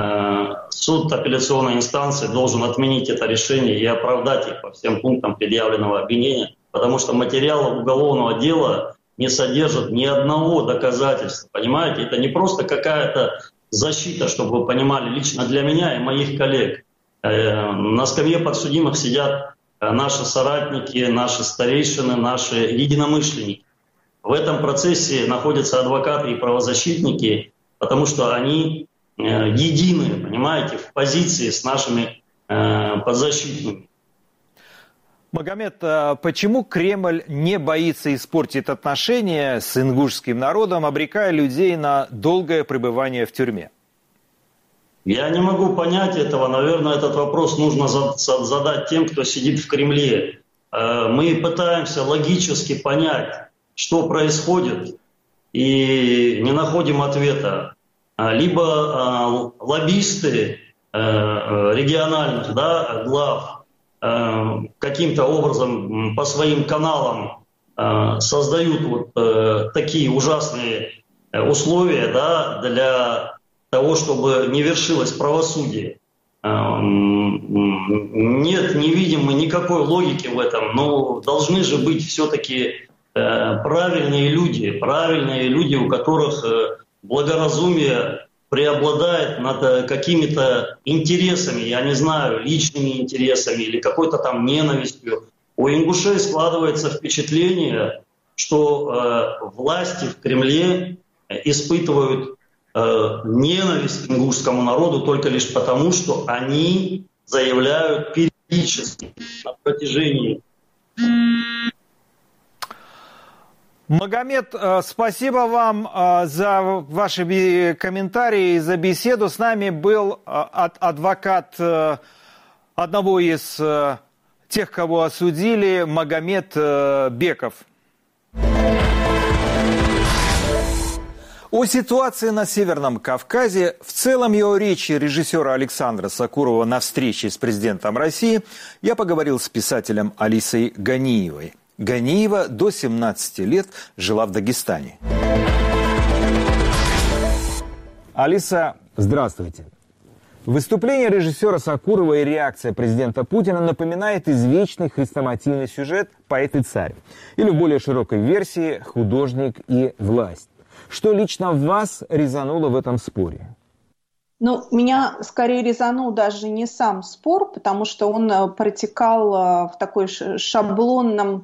суд апелляционной инстанции должен отменить это решение и оправдать их по всем пунктам предъявленного обвинения, потому что материалы уголовного дела не содержат ни одного доказательства. Понимаете, это не просто какая-то защита, чтобы вы понимали, лично для меня и моих коллег. На скамье подсудимых сидят наши соратники, наши старейшины, наши единомышленники. В этом процессе находятся адвокаты и правозащитники, потому что они едины, понимаете, в позиции с нашими подзащитными. Магомед, почему Кремль не боится испортить отношения с ингушским народом, обрекая людей на долгое пребывание в тюрьме? Я не могу понять этого. Наверное, этот вопрос нужно задать тем, кто сидит в Кремле. Мы пытаемся логически понять, что происходит, и не находим ответа. Либо лоббисты региональных глав каким-то образом по своим каналам создают такие ужасные условия для того, чтобы не вершилось правосудие. Нет, не видим мы никакой логики в этом, но должны же быть все-таки правильные люди, у которых благоразумие преобладает над какими-то интересами, я не знаю, личными интересами или какой-то там ненавистью. У ингушей складывается впечатление, что власти в Кремле испытывают ненависть к ингушскому народу только лишь потому, что они заявляют периодически на протяжении. Магомед, спасибо вам за ваши комментарии, за беседу. С нами был адвокат одного из тех, кого осудили, Магомед Беков. О ситуации на Северном Кавказе, в целом и о речи режиссера Александра Сакурова на встрече с президентом России я поговорил с писателем Алисой Ганиевой. Ганиева до 17 лет жила в Дагестане. Алиса, здравствуйте. Выступление режиссера Сакурова и реакция президента Путина напоминает извечный хрестоматийный сюжет «Поэт и царь» или в более широкой версии «Художник и власть». Что лично вас резануло в этом споре? Меня скорее резанул даже не сам спор, потому что он протекал в такой шаблонном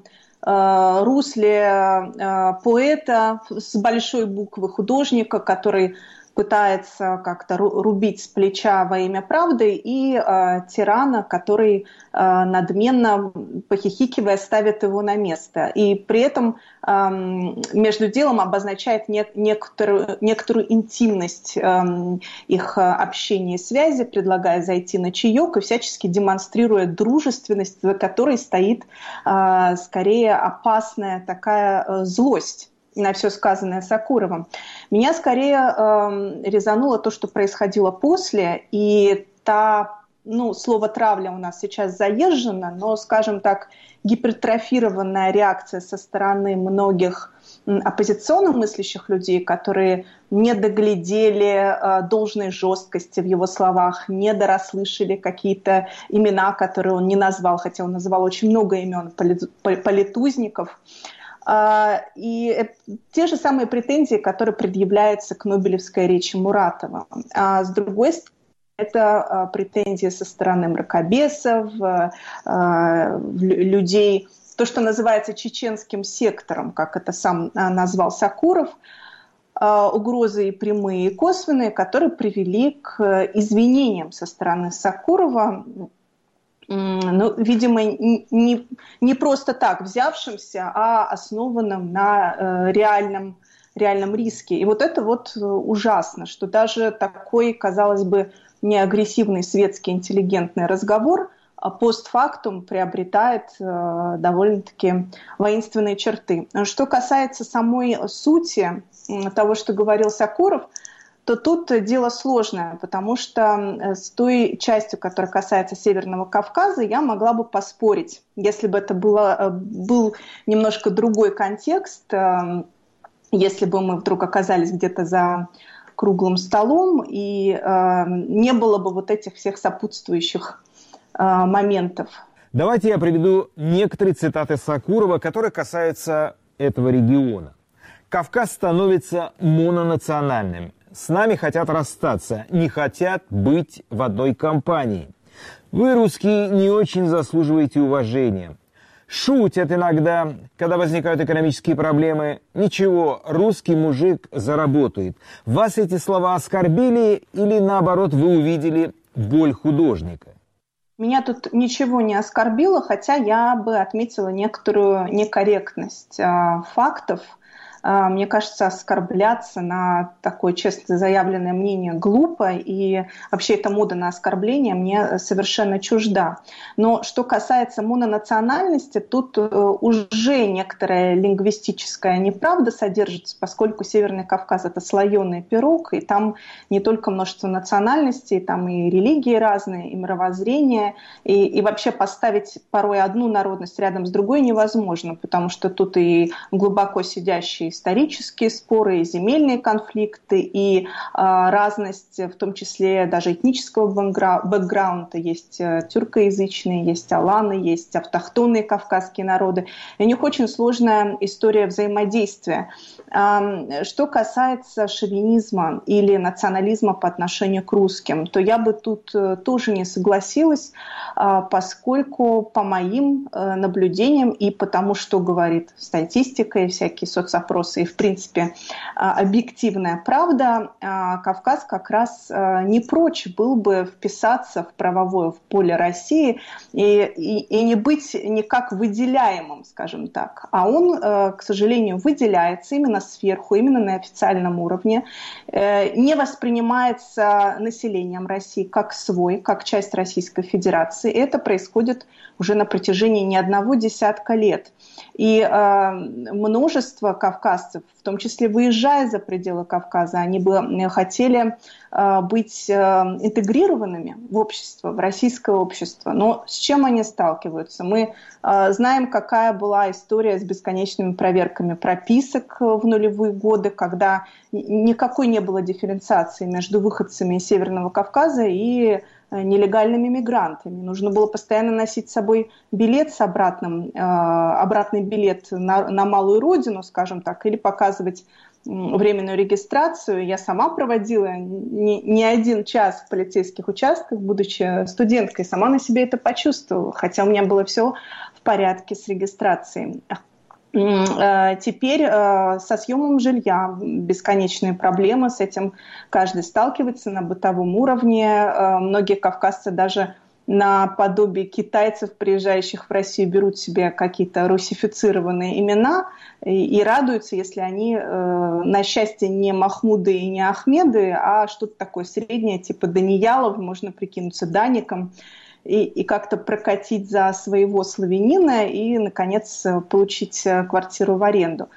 русле поэта с большой буквы, художника, который пытается как-то рубить с плеча во имя правды, и тирана, который надменно, похихикивая, ставит его на место. И при этом между делом обозначает некоторую интимность их общения и связи, предлагая зайти на чаек и всячески демонстрируя дружественность, за которой стоит скорее опасная такая злость на все сказанное Сакуровым. Меня скорее резануло то, что происходило после, и слово «травля» у нас сейчас заезжено, но, скажем так, гипертрофированная реакция со стороны многих оппозиционно мыслящих людей, которые не доглядели должной жесткости в его словах, не дорасслышали какие-то имена, которые он не назвал, хотя он называл очень много имен политузников. И те же самые претензии, которые предъявляются к Нобелевской речи Муратова. А с другой стороны, это претензии со стороны мракобесов, людей, то, что называется чеченским сектором, как это сам назвал Сакуров, угрозы и прямые, и косвенные, которые привели к извинениям со стороны Сакурова, видимо, не просто так взявшимся, а основанным на реальном риске. И это ужасно, что даже такой, казалось бы, неагрессивный светский интеллигентный разговор постфактум приобретает довольно-таки воинственные черты. Что касается самой сути того, что говорил Сакуров, то тут дело сложное, потому что с той частью, которая касается Северного Кавказа, я могла бы поспорить, если бы это был немножко другой контекст, если бы мы вдруг оказались где-то за круглым столом и не было бы этих всех сопутствующих моментов. Давайте я приведу некоторые цитаты Сакурова, которые касаются этого региона. «Кавказ становится мононациональным. С нами хотят расстаться, не хотят быть в одной компании. Вы, русские, не очень заслуживаете уважения. Шутят иногда, когда возникают экономические проблемы. Ничего, русский мужик заработает. Вас эти слова оскорбили или, наоборот, вы увидели боль художника?» Меня тут ничего не оскорбило, хотя я бы отметила некоторую некорректность фактов. мне кажется, оскорбляться на такое честно заявленное мнение глупо, и вообще эта мода на оскорбление мне совершенно чужда. Но что касается мононациональности, тут уже некоторая лингвистическая неправда содержится, поскольку Северный Кавказ – это слоеный пирог, и там не только множество национальностей, там и религии разные, и мировоззрение, и вообще поставить порой одну народность рядом с другой невозможно, потому что тут и глубоко сидящие исторические споры, и земельные конфликты, и разность, в том числе даже этнического бэкграунда. Есть тюркоязычные, есть аланы, есть автохтонные кавказские народы. И у них очень сложная история взаимодействия. Что касается шовинизма или национализма по отношению к русским, то я бы тут тоже не согласилась, поскольку по моим наблюдениям и потому, что говорит статистика и всякие соцопросы, и в принципе объективная правда, Кавказ как раз не прочь был бы вписаться в правовое поле России и не быть никак выделяемым, скажем так. А он, к сожалению, выделяется именно сверху, именно на официальном уровне, не воспринимается населением России как свой, как часть Российской Федерации. И это происходит уже на протяжении не одного десятка лет. И множество кавказцев, в том числе выезжая за пределы Кавказа, они бы хотели быть интегрированными в общество, в российское общество. Но с чем они сталкиваются? Мы знаем, какая была история с бесконечными проверками прописок в нулевые годы, когда никакой не было дифференциации между выходцами из Северного Кавказа и нелегальными мигрантами. Нужно было постоянно носить с собой билет с обратный билет на малую родину, скажем так, или показывать временную регистрацию. Я сама проводила не один час в полицейских участках, будучи студенткой, сама на себе это почувствовала, хотя у меня было все в порядке с регистрацией. Теперь со съемом жилья бесконечные проблемы, с этим каждый сталкивается на бытовом уровне. Многие кавказцы даже наподобие китайцев, приезжающих в Россию, берут себе какие-то русифицированные имена и радуются, если они, на счастье, не Махмуды и не Ахмеды, а что-то такое среднее, типа Даниялов, можно прикинуться Даником, и как-то прокатить за своего славянина и, наконец, получить квартиру в аренду.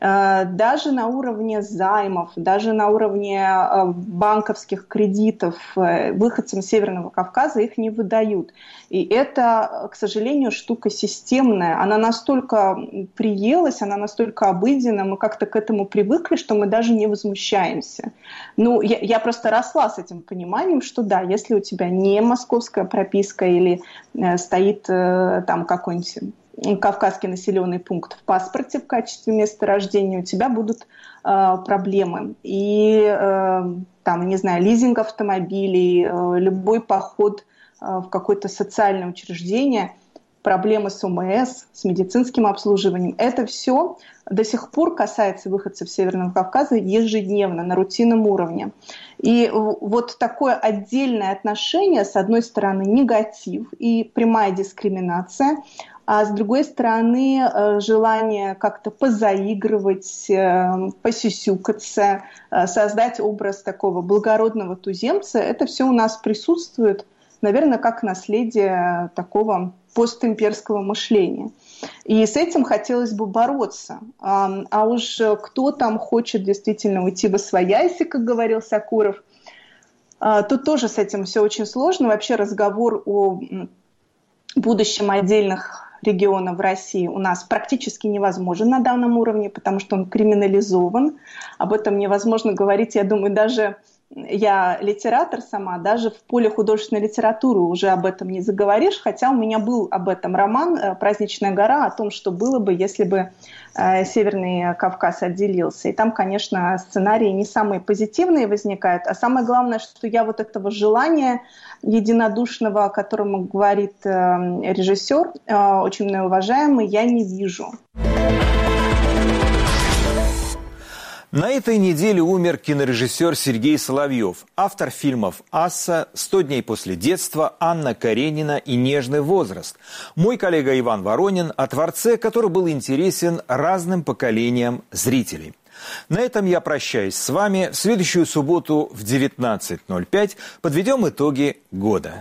Даже на уровне займов, даже на уровне банковских кредитов выходцам Северного Кавказа их не выдают. И это, к сожалению, штука системная. Она настолько приелась, она настолько обыденна, мы как-то к этому привыкли, что мы даже не возмущаемся. Ну, я просто росла с этим пониманием, что да, если у тебя не московская прописка или стоит там какой-нибудь кавказский населенный пункт в паспорте в качестве места рождения, у тебя будут проблемы. И там, не знаю, лизинг автомобилей, любой поход в какое-то социальное учреждение, проблемы с ОМС, с медицинским обслуживанием. Это все до сих пор касается выходцев Северного Кавказа ежедневно, на рутинном уровне. И вот такое отдельное отношение, с одной стороны, негатив и прямая дискриминация, а с другой стороны, желание как-то позаигрывать, посюсюкаться, создать образ такого благородного туземца, это все у нас присутствует, наверное, как наследие такого постимперского мышления. И с этим хотелось бы бороться. А уж кто там хочет действительно уйти восвояси, как говорил Сакуров, тут тоже с этим все очень сложно. Вообще разговор о будущем отдельных регионов в России у нас практически невозможен на данном уровне, потому что он криминализован. Об этом невозможно говорить, я думаю, даже я литератор сама, даже в поле художественной литературы уже об этом не заговоришь, хотя у меня был об этом роман «Праздничная гора», о том, что было бы, если бы Северный Кавказ отделился. И там, конечно, сценарии не самые позитивные возникают, а самое главное, что я вот этого желания единодушного, о котором говорит режиссер, очень многоуважаемый, я не вижу. На этой неделе умер кинорежиссер Сергей Соловьев, автор фильмов «Асса», «100 дней после детства», «Анна Каренина» и «Нежный возраст». Мой коллега Иван Воронин о творце, который был интересен разным поколениям зрителей. На этом я прощаюсь с вами. В следующую субботу в 19:05 подведем итоги года.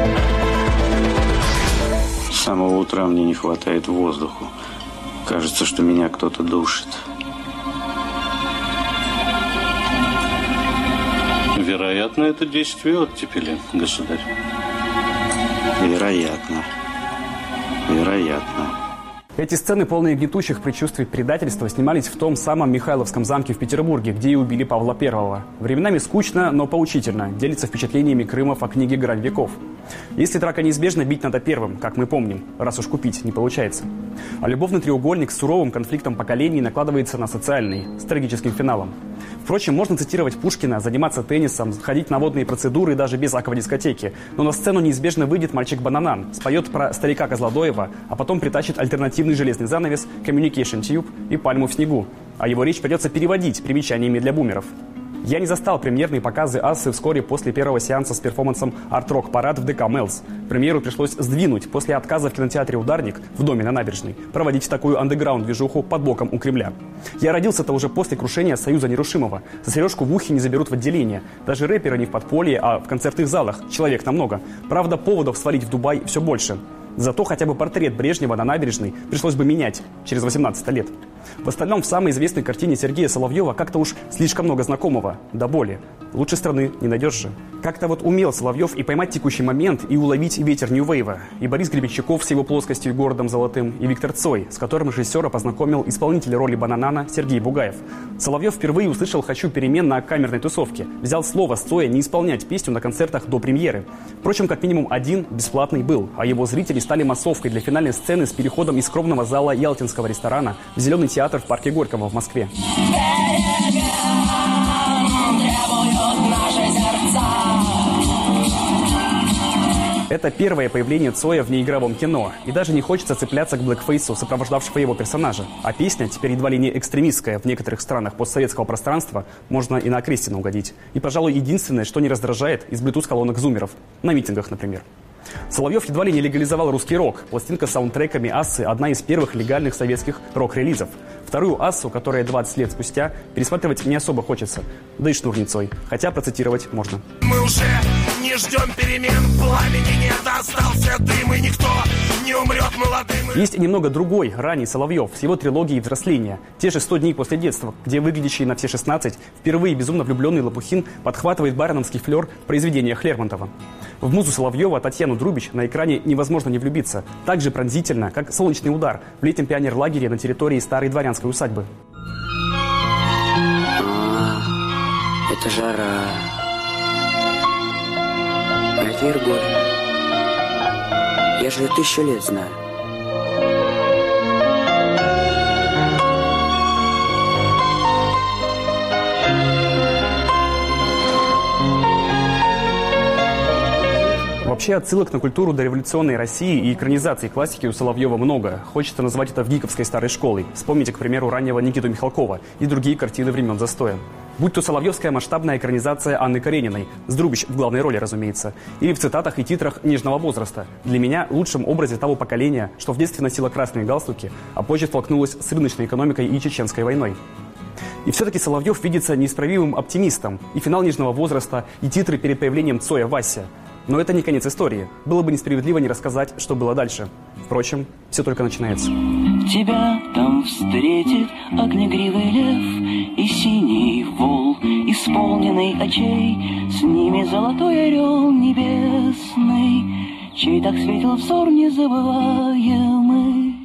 С самого утра мне не хватает воздуха. Кажется, что меня кто-то душит. Вероятно, это действие оттепели, государь. Вероятно. Эти сцены, полные гнетущих предчувствий предательства, снимались в том самом Михайловском замке в Петербурге, где и убили Павла I. Временами скучно, но поучительно, делится впечатлениями Крымов о книге «Грань веков». Если драка неизбежна, бить надо первым, как мы помним, раз уж купить не получается. А любовный треугольник с суровым конфликтом поколений накладывается на социальный, с трагическим финалом. Впрочем, можно цитировать Пушкина, заниматься теннисом, ходить на водные процедуры даже без аквадискотеки. Но на сцену неизбежно выйдет мальчик-бананан, споет про старика Козлодоева, а потом притащит альтернативный железный занавес, Communication Tube и пальму в снегу. А его речь придется переводить примечаниями для бумеров. Я не застал премьерные показы «Ассы» вскоре после первого сеанса с перформансом «Арт-рок парад» в ДК «Мэлс». Премьеру пришлось сдвинуть после отказа в кинотеатре «Ударник» в доме на набережной проводить такую андеграунд-движуху под боком у Кремля. Я родился-то уже после крушения Союза Нерушимого. За сережку в ухе не заберут в отделение. Даже рэперы не в подполье, а в концертных залах. Человек намного. Правда, поводов свалить в Дубай все больше. Зато хотя бы портрет Брежнева на набережной пришлось бы менять через 18 лет. В остальном, в самой известной картине Сергея Соловьева как-то уж слишком много знакомого, до боли. Лучше страны не найдешь же. Как-то вот умел Соловьев и поймать текущий момент, и уловить ветер нью-вейва. И Борис Гребенщиков с его плоскостью и городом золотым, и Виктор Цой, с которым режиссера познакомил исполнитель роли Бананана Сергей Бугаев. Соловьев впервые услышал «Хочу перемен» на камерной тусовке. Взял слово с Цоя не исполнять песню на концертах до премьеры. Впрочем, как минимум один бесплатный был, а его зрители стали массовкой для финальной сцены с переходом из скромного зала Ялтинского ресторана в Зеленый театр в парке Горького в Москве. Это первое появление Цоя в неигровом кино, и даже не хочется цепляться к блэкфейсу, сопровождавшего его персонажа. А песня, теперь едва ли не экстремистская в некоторых странах постсоветского пространства, можно и на Окрестина угодить. И, пожалуй, единственное, что не раздражает из Bluetooth-колонок зумеров. На митингах, например. Соловьев едва ли не легализовал русский рок. Пластинка с саундтреками «Ассы» – одна из первых легальных советских рок-релизов. Вторую «Ассу», которая 20 лет спустя, пересматривать не особо хочется. Да и шнур не Цой. Хотя процитировать можно. Мы уже не ждем перемен, пламени нет, остался дым, и никто не умрет молодым. Есть немного другой, ранний Соловьев, с его трилогией «Взросление». Те же 100 дней после детства, где выглядящий на все 16, впервые безумно влюбленный Лопухин подхватывает байроновский флер в произведениях Лермонтова. В музу Соловьева Татьяну Друбич на экране невозможно не влюбиться. Так же пронзительно, как «Солнечный удар» в летнем пионерлагере на территории старой дворянской усадьбы. Это жара. А это Ергорина. Я же ее 1000 лет знаю. Вообще отсылок на культуру дореволюционной России и экранизации классики у Соловьева много. Хочется назвать это гиковской старой школой. Вспомните, к примеру, раннего Никиту Михалкова и другие картины времен застоя. Будь то соловьевская масштабная экранизация Анны Карениной, с Друбич в главной роли, разумеется, или в цитатах и титрах «Нежного возраста». Для меня лучшем образе того поколения, что в детстве носило красные галстуки, а позже столкнулось с рыночной экономикой и чеченской войной. И все-таки Соловьев видится неисправимым оптимистом. И финал «Нежного возраста», и титры перед появлением Цоя «Вася». Но это не конец истории. Было бы несправедливо не рассказать, что было дальше. Впрочем, все только начинается. Тебя там встретит огнегривый лев и синий вол, исполненный очей, с ними золотой орел небесный, чей так светил взор незабываемый.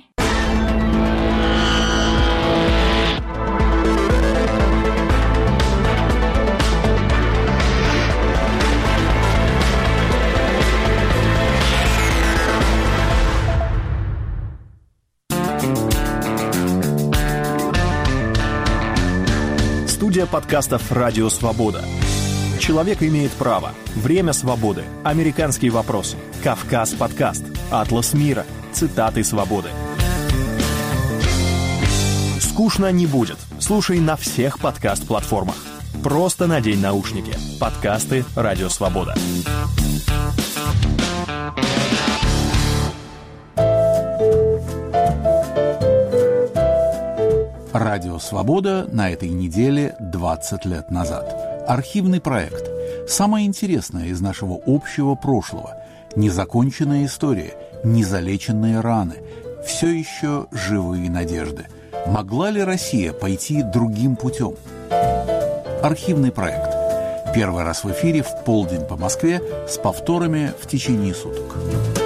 Студия подкастов «Радио Свобода». Человек имеет право. Время свободы. Американские вопросы. Кавказ подкаст. Атлас мира. Цитаты свободы. Скучно не будет. Слушай на всех подкаст-платформах. Просто надень наушники. Подкасты «Радио Свобода». Радио «Свобода» на этой неделе 20 лет назад. Архивный проект. Самое интересное из нашего общего прошлого. Незаконченная история, незалеченные раны. Все еще живые надежды. Могла ли Россия пойти другим путем? Архивный проект. Первый раз в эфире в полдень по Москве с повторами в течение суток.